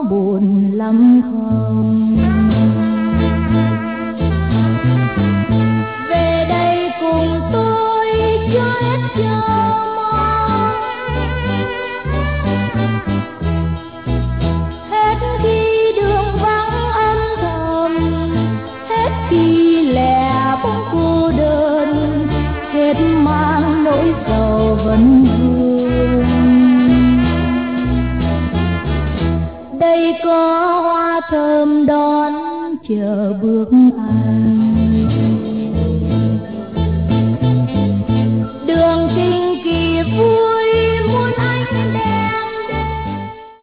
buồn lắm không? Về đây cùng tôi cho hết chờ mong, hết khi đường vắng âm thầm, hết khi lẻ bóng cô đơn, hết mang nỗi sầu vấn vương. Đây có hoa thơm đón chờ bước anh,